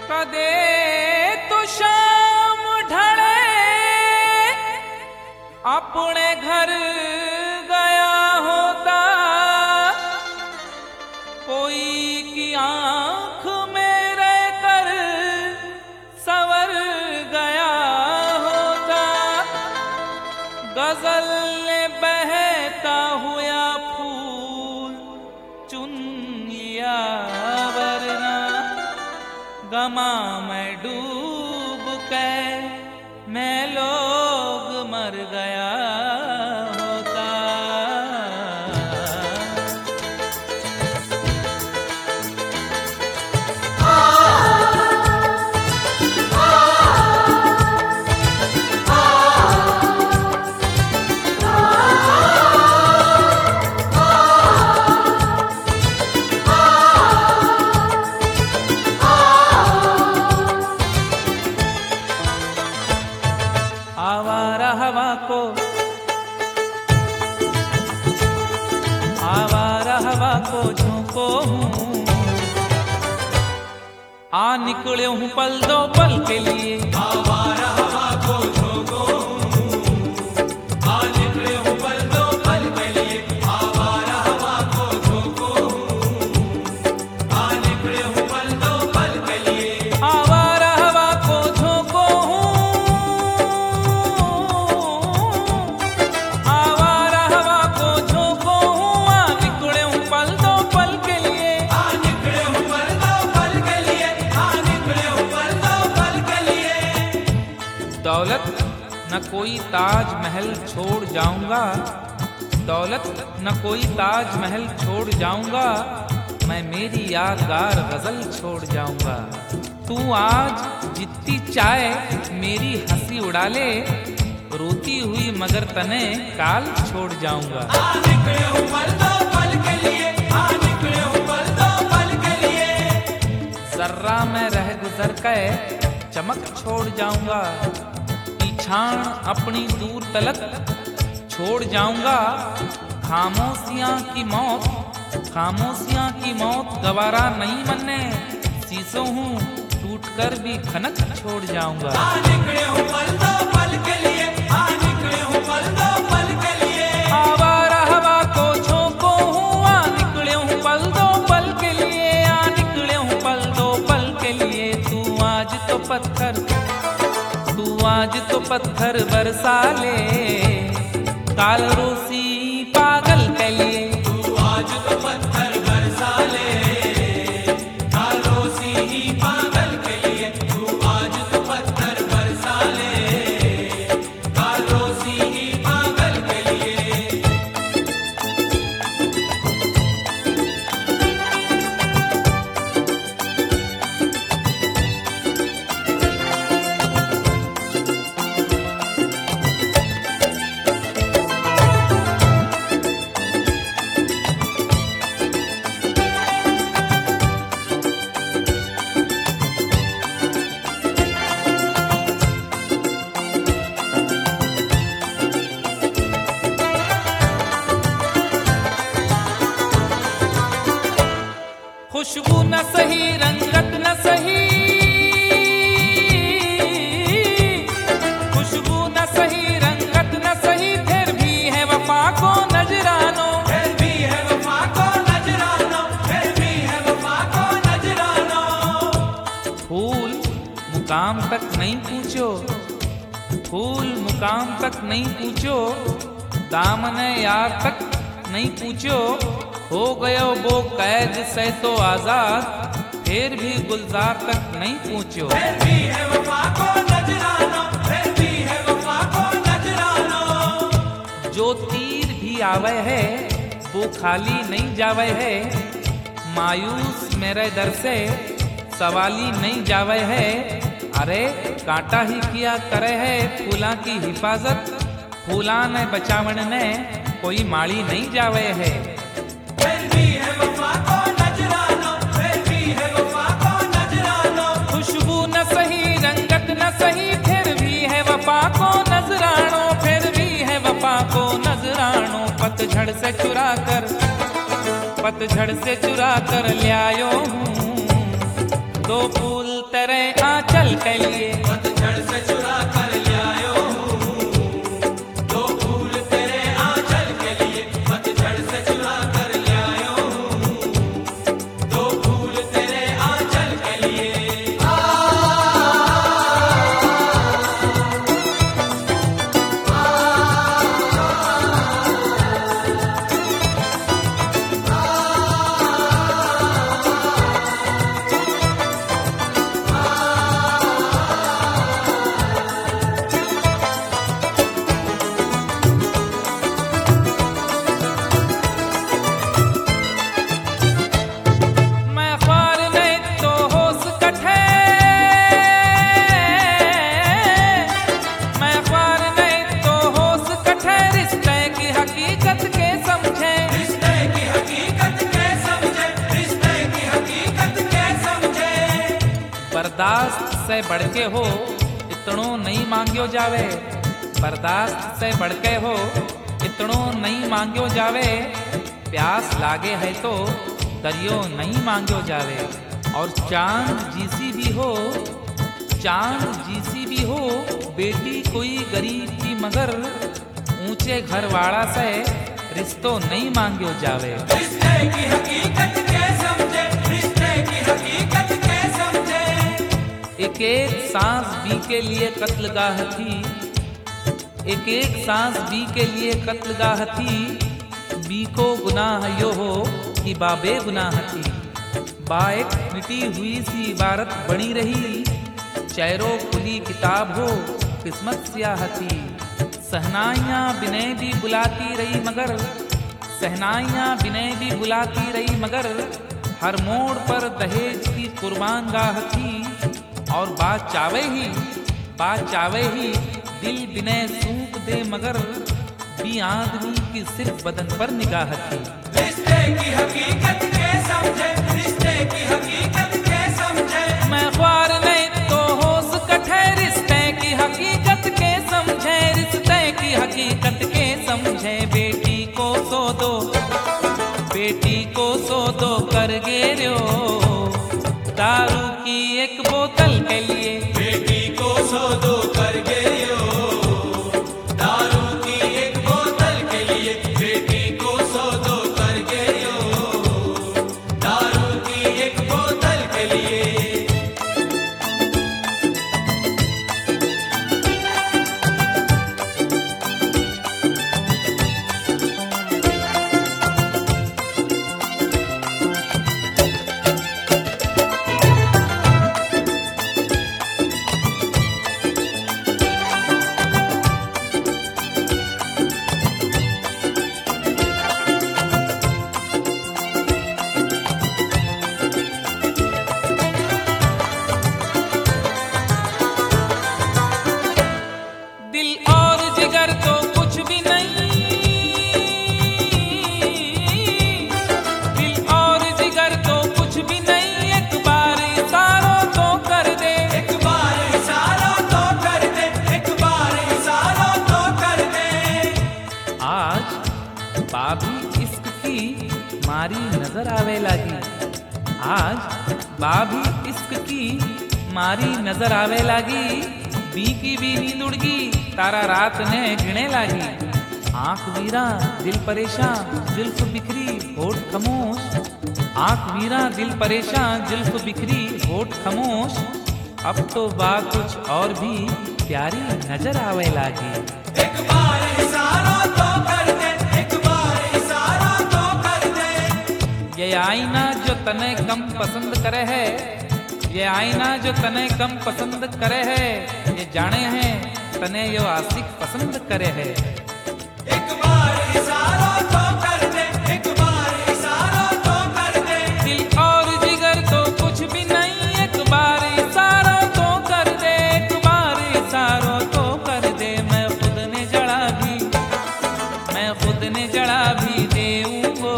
कदे तो शाम ढले अपने घर गया होता, कोई की आंख में रहकर सवर गया होता। गजल ने बहता हुआ फूल चुन लिया, वरना गमा में डूब के मैं लोग मर गया होता। आवारा हवा को झोंको हूँ, आ निकले हूँ पल दो पल के लिए। आवारा हवा को झोंको हूँ, आ निकले हूँ पल दो पल के लिए। आवारा हवा को झोंको हूँ, आ निकले हूँ पल दो पल के लिए। आवारा हवा को झोंको हूँ, आवारा हवा को झोंको हूँ, आ निकले हूँ पल दो पल के लिए। आ निकले हूँ पल दो पल के लिए, आ निकले हूँ पल दो पल के लिए। दौलत न कोई ताज महल छोड़ जाऊंगा, दौलत न कोई ताज महल छोड़ जाऊंगा, मैं मेरी यादगार गजल छोड़ जाऊंगा। तू आज जितनी चाहे मेरी हंसी उड़ा ले, रोती हुई मगर तने काल छोड़ जाऊंगा। आ निकले हूँ पल दो पल के लिए, आ निकले हूँ पल दो पल के लिए। जर्रा में रह गुजर के चमक छोड़ जाऊंगा, छान अपनी दूर तलक छोड़ जाऊंगा। खामोशियां की मौत, खामोशियां की मौत गवारा नहीं मनने, शीशों हूँ टूट कर भी खनक छोड़ जाऊंगा। आ निकले हूँ पल दो पल के लिए, आ निकले हूँ पल दो पल के लिए। आवारा हवा को झोंको हूँ, आ निकले हूँ पल दो पल के लिए, आ निकले हूँ पल दो पल के लिए। तू आज तो पत्थर, तू आज तो पत्थर बरसा ले, काल रोसी पागल के लिए। तू आज तो पत्थर बरसा ले, काल रोसी ही पागल के लिए। तू आज तो पत्थर बरसा ले, काल रोसी ही पागल के लिए। खुशबू न सही, रंगत न सही, खुशबू न सही, रंगत न सही, फिर भी है वफा को नजरानो। फिर भी है वफा को नजरानो, फिर भी है वफा को नजरानो। फूल मुकाम तक नहीं पूछो, फूल मुकाम तक नहीं पूछो, दामने यार तक नहीं पूछो। हो गयो वो कैद से तो आजाद, फिर भी गुलजार तक नहीं पूछो। फिर भी है वफा को नजरानो, फिर भी है वफा को नजरानो। जो तीर भी आवे है वो खाली नहीं जावे है, मायूस मेरे दर से सवाली नहीं जावे है। अरे कांटा ही किया करे है फूला की हिफाजत, फूला ने बचावन ने कोई माड़ी नहीं जावे है। फिर भी है वफा को नजरानो, फिर भी है वफा को नजरानो। खुशबू न सही, रंगत न सही, फिर भी है वफा को नजरानो, फिर भी है वफा को नजरानो। पतझड़ से चुरा कर, पतझड़ से चुरा कर ले आयो हूँ, दो फूल तेरे आंचल के लिए। पतझड़ से चुरा कर लायो हूँ दो फूल तेरे आंचल के लिए। पतझड़ से चुरा कर लायो हूँ दो फूल तेरे आंचल के लिए। मैं ख्वार नहीं तो होश कठे, मैं ख्वार नहीं तो होश कठे, रिश्ते की हकीकत के समझे। रिश्ते की हकीकत के समझे, रिश्ते की हकीकत के समझे। बर्दाश्त से बढ़ के हो इतनो नहीं मांग्यो जावे, बर्दाश्त से बढ़ के हो इतनो नहीं मांग्यो जावे। प्यास लागे है तो दरियो नहीं मांग्यो जावे। और चांद जीसी भी हो, चांद जीसी भी हो, बेटी कोई गरीब की मगर ऊंचे घर वाला से रिश्तो नहीं मांग्यो जावे। रिश्ते की हकीकत के समझे, रिश्ते की हकीकत के समझे। एक एक सांस बी के लिए कत्लगाह थी, एक एक सांस बी के लिए कत्लगाह थी। बी को गुनाह यो हो कि बाबे गुनाह थी। बा एक मिटी हुई सी इबारत बनी रही, चेहरो खुली किताब हो किस्मत स्याह थी। सहनाइयाँ बिने भी बुलाती रही मगर, सहनाइयाँ बिने भी बुलाती रही मगर, हर मोड़ पर दहेज की कुर्बान गाह थी। और बात चावे ही, बात चावे ही दिल बिने सूख दे मगर, भी आदमी की सिर्फ बदन पर निगाह थी। रिश्ते की हकीकत के समझे, रिश्ते की हकीकत के समझे। मैं ख्वार नहीं तो होश कठे, रिश्ते की हकीकत के समझे, रिश्ते की हकीकत के समझे। बेटी को सो दो, बेटी को सो दो कर गेरो, दारू की एक बोतल के लिए। बेटी को सो दो कर गयो दारू की एक बोतल के लिए। बेटी को सो दो कर गयो दारू की एक बोतल के लिए। दिल और जिगर तो कुछ भी नहीं, दिल और जिगर तो कुछ भी नहीं। एक बार इशारा तो कर दे, एक बार इशारा तो कर दे, एक बार इशारा तो कर दे। आज बाबी इश्क की मारी नजर आवे लागी, आज बाबी इश्क की मारी नजर आवे लागी। बी की भी नींद उड़गी, तारा रात ने गिने लागी। आंख वीरा दिल परेशान, जुल्फ बिखरी होठ खामोश। आंख वीरा दिल परेशान, जुल्फ बिखरी होठ खामोश। अब तो बात कुछ और भी प्यारी नजर आवे लागी। एक बार इशारा तो कर दे, एक बार इशारा तो कर दे। ये आईना जो तने कम पसंद करे है, ये आईना जो तने कम पसंद करे है, ये जाने हैं तने यो आशिक पसंद करे है। एक बार इशारा तो कर दे, एक बार इशारा तो कर दे। दिल और जिगर तो कुछ भी नहीं, एक बार इशारा तो कर दे, एक बार इशारा तो कर दे। मैं खुद ने जड़ा भी, मैं खुद ने जड़ा भी देऊंगो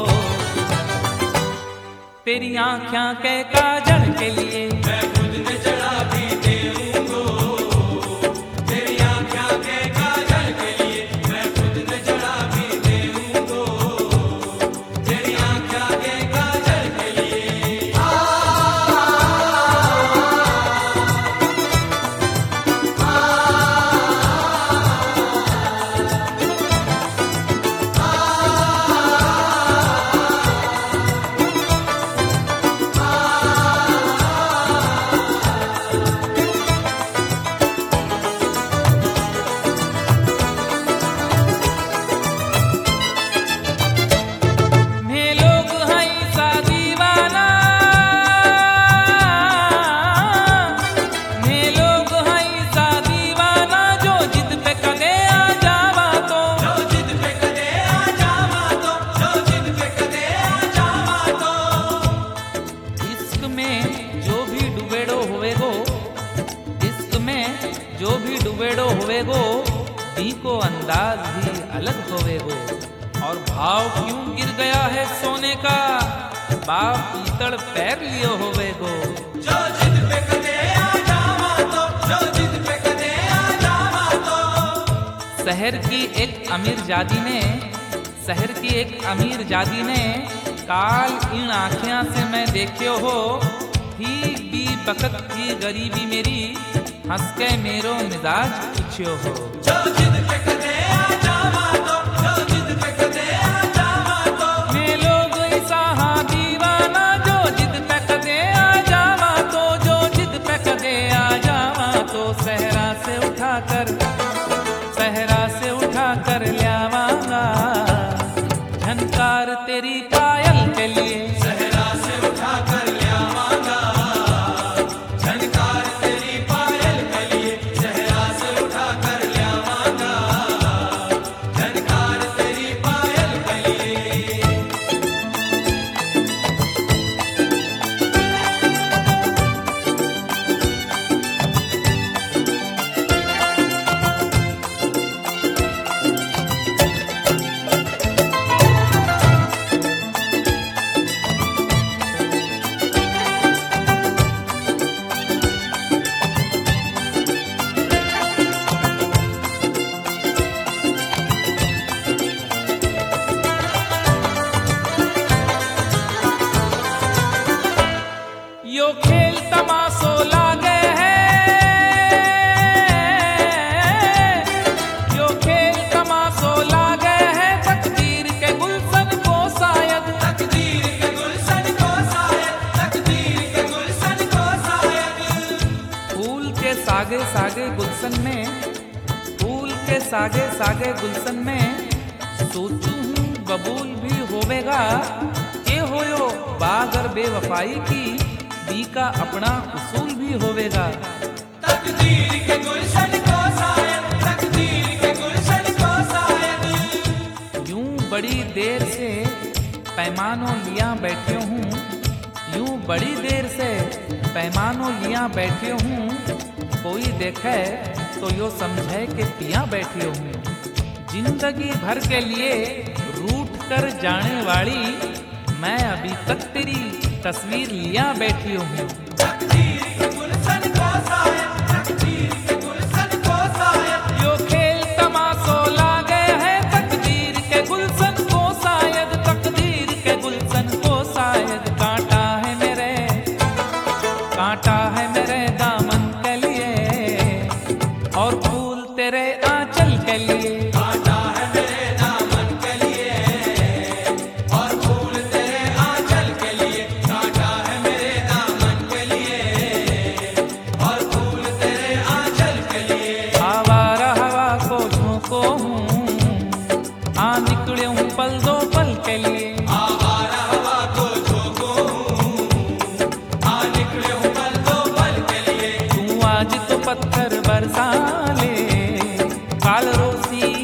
तेरी आँखें के काजल के लिए। मैं खुद ने जड़ा भी देऊंगो तेरी आँखों के काजल के लिए। मैं खुद ने जड़ा भी देऊंगो तेरी आँखों के काजल के लिए। होवेगो, दी को अंदाज भी अलग होवेगो। और भाव क्यों गिर गया है सोने का, बाप पीतड़ पैर लियो होवेगो। जो जिद पे कदे आ जावा तो, जो जिद पे कदे आ जावा तो। शहर की एक अमीर जादी ने काल इन आँखियाँ से मैं देखियो हो, ठीक भी बकत की गरीबी मेरी, हंस के मेरो मिजाज पूछियो हो। जो जिद पे कदे आ जावा तो, जो जिद पे कदे आ जावा तो। मैं लोग ऐसा हाँ दीवाना, जो जिद पे कदे आ जावा तो, जो जिद पे कदे आ जावा तो। सहरा से उठा कर ल्यावांगा झनकार तेरी पायल के लिए। सहरा से उठा कर ल्यावांगा झनकार तेरी पायल के लिए। सहरा से उठा कर ल्यावांगा झनकार तेरी पायल के लिए। यो खेल तमाशो लागे है, यो खेल तमाशो लागे है, तकदीर के गुलशन को शायद। तकदीर के गुलशन को शायद, तकदीर के गुलशन को शायद। फूल के सागे सागे गुलशन में, फूल के सागे सागे गुलशन में, सोचूं हूँ बबूल भी होवेगा। के होयो बागर बेवफाई की, दी का अपना उसूल भी होवेगा। तकदीर के गुलशन को शायद, तकदीर के गुलशन को शायद। यूं बड़ी देर से पैमानों लिया बैठे हूँ, यूं बड़ी देर से पैमानों लिया बैठे हूँ। कोई देखे तो यो समझे कि पिया बैठे हूँ। जिंदगी भर के लिए रूठ कर जाने वाली, मैं अभी तक तेरी तस्वीर लिया बैठी हूँ। तकदीर के गुलशन को शायद, तकदीर के गुलशन को शायद। यो खेल तमाशो लागे है, तकदीर के गुलशन को शायद, तकदीर के गुलशन को शायद। कांटा है मेरे दामन के लिए, और फूल तेरे आंचल के लिए। कांटा है मेरे दामन के लिए, और फूल तेरे आंचल के लिए। कांटा है मेरे दामन के लिए, और फूल तेरे आंचल के लिए। आवारा हवा को झोंको हूँ, आ निकले हूँ पल दो पल के लिए। आवारा हवा को झोंको हूँ, आ निकले हूँ पल दो पल के लिए। तू आज तो पत्थर बरसा ले, काल रोसी